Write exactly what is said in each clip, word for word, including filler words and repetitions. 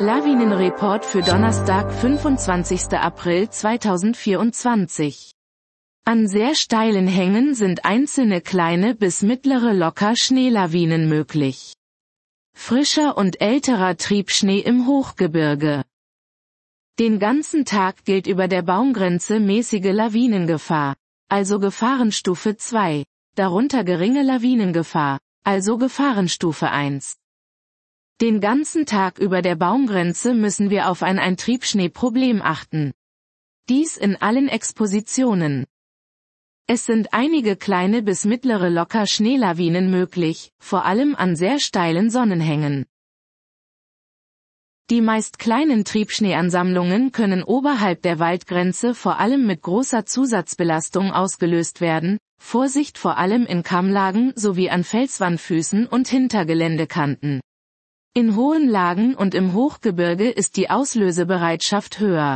Lawinenreport für Donnerstag, fünfundzwanzigsten April zweitausendvierundzwanzig. An sehr steilen Hängen sind einzelne kleine bis mittlere Locker-Schneelawinen möglich. Frischer und älterer Triebschnee im Hochgebirge. Den ganzen Tag gilt über der Baumgrenze mäßige Lawinengefahr, also Gefahrenstufe zwei, darunter geringe Lawinengefahr, also Gefahrenstufe eins. Den ganzen Tag über der Baumgrenze müssen wir auf ein Eintriebschneeproblem achten. Dies in allen Expositionen. Es sind einige kleine bis mittlere Locker-Schneelawinen möglich, vor allem an sehr steilen Sonnenhängen. Die meist kleinen Triebschneeansammlungen können oberhalb der Waldgrenze vor allem mit großer Zusatzbelastung ausgelöst werden, Vorsicht vor allem in Kammlagen sowie an Felswandfüßen und Hintergeländekanten. In hohen Lagen und im Hochgebirge ist die Auslösebereitschaft höher.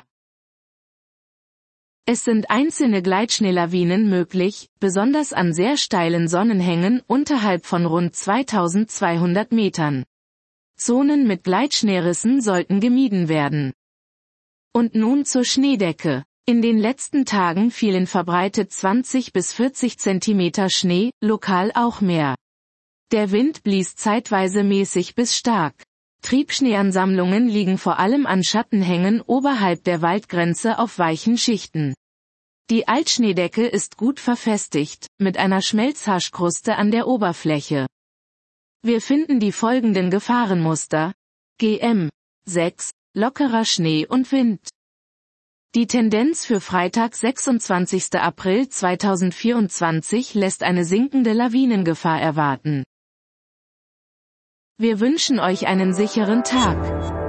Es sind einzelne Gleitschneelawinen möglich, besonders an sehr steilen Sonnenhängen unterhalb von rund zweitausendzweihundert Metern. Zonen mit Gleitschneerissen sollten gemieden werden. Und nun zur Schneedecke. In den letzten Tagen fielen verbreitet zwanzig bis vierzig Zentimeter Schnee, lokal auch mehr. Der Wind blies zeitweise mäßig bis stark. Triebschneeansammlungen liegen vor allem an Schattenhängen oberhalb der Waldgrenze auf weichen Schichten. Die Altschneedecke ist gut verfestigt, mit einer Schmelzhaschkruste an der Oberfläche. Wir finden die folgenden Gefahrenmuster. G M sechs, lockerer Schnee und Wind. Die Tendenz für Freitag, sechsundzwanzigsten April zweitausendvierundzwanzig lässt eine sinkende Lawinengefahr erwarten. Wir wünschen euch einen sicheren Tag.